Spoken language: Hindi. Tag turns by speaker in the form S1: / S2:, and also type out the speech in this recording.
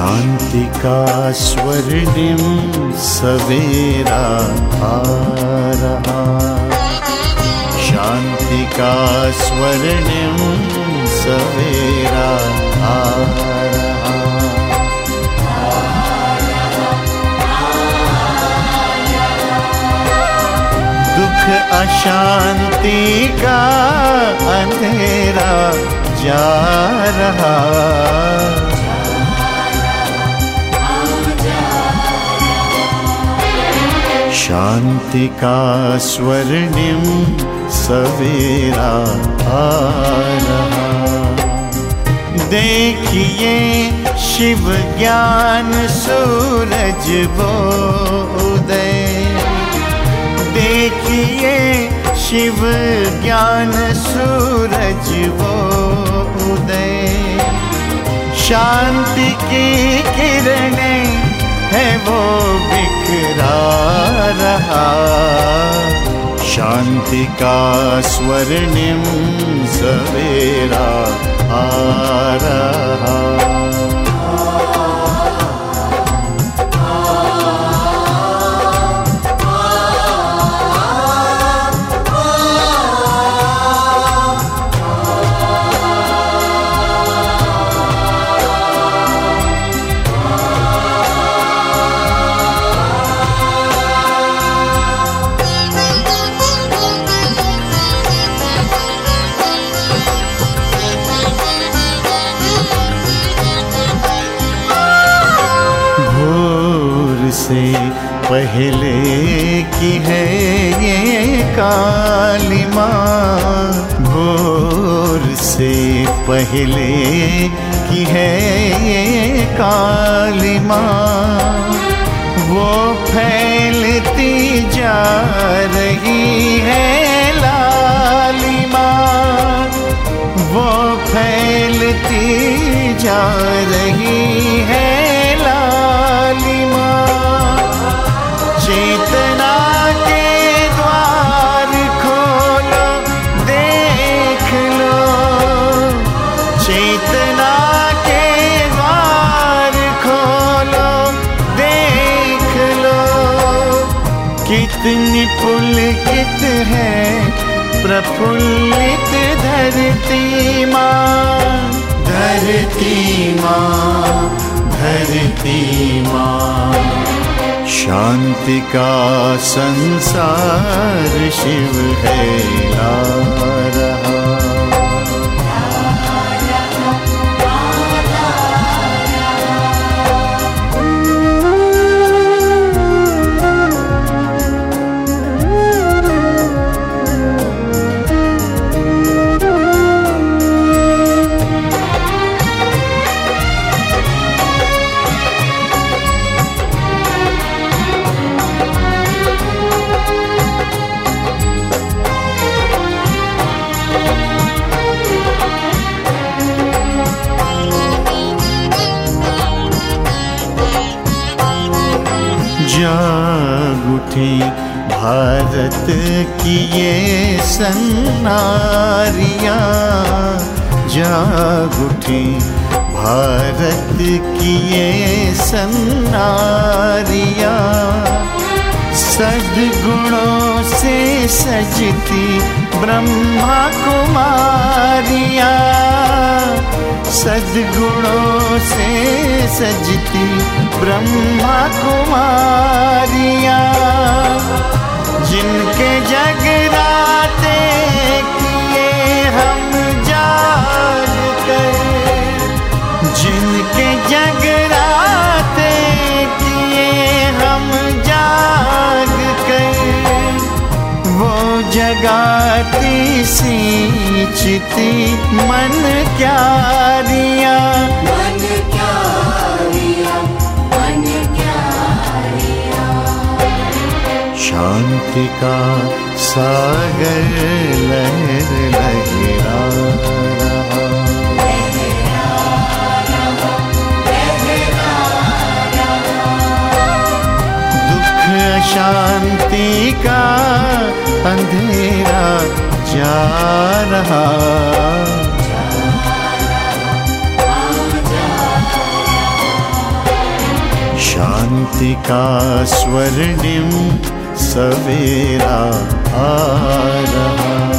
S1: शांति का स्वर्णिम सवेरा आ रहा, शांति का स्वर्णिम सवेरा आ रहा। दुख अशांति का अंधेरा जा रहा, शांति का स्वर्णिम सवेरा आ रहा। देखिए शिव ज्ञान सूरज वो उदय, देखिए शिव ज्ञान सूरज वो उदय। शांति की किरणें है वो बिखरा रहा, शांति का स्वर्णिम सवेरा आ रहा। से पहले की है ये काली माँ, भोर से पहले की है ये काली माँ। वो फैलती जा रही है लाली माँ, वो फैलती जा रही है लाली माँ। चेतना के द्वार खोलो देख लो, चेतना के द्वार खोलो देख लो। कितनी पुलकित है प्रफुल्लित धरती माँ, धरती माँ, धरती माँ। शांति का संसार शिव है ला रहा। जाग उठी भारत की ये सन्नारियाँ, जाग उठी भारत की ये सन्नारियाँ। सद्गुणों से सजती ब्रह्मा कुमारियाँ, सद्गुणों से सजती ब्रह्मा कुमारियाँ। जिनके जगराते किए हम जाग कर, जिनके जगराते किए हम जाग कर। वो जगाती सींचती मन क्यारियाँ,
S2: मन क्यारियाँ, मन क्यारियाँ।
S1: शांति का सागर लहर लहरा रहा, दुख अशांति का अंधेरा जा रहा। शांति का स्वर्णिम सवेरा आ रहा।